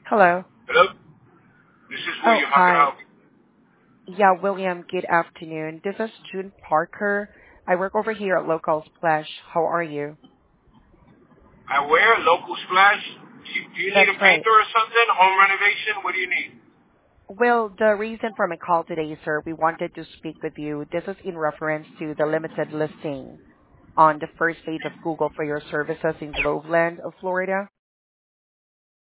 Hello. Hello? This is Oh, William. How can I hi. help you? Yeah, William, good afternoon. This is June Parker. I work over here at Local Splash. How are you? I wear local splash. Do you need That's a right. painter or something? Home renovation? What do you need? Well, the reason for my call today, sir, we wanted to speak with you. This is in reference to the limited listing on the first page of Google for your services in Groveland, Florida.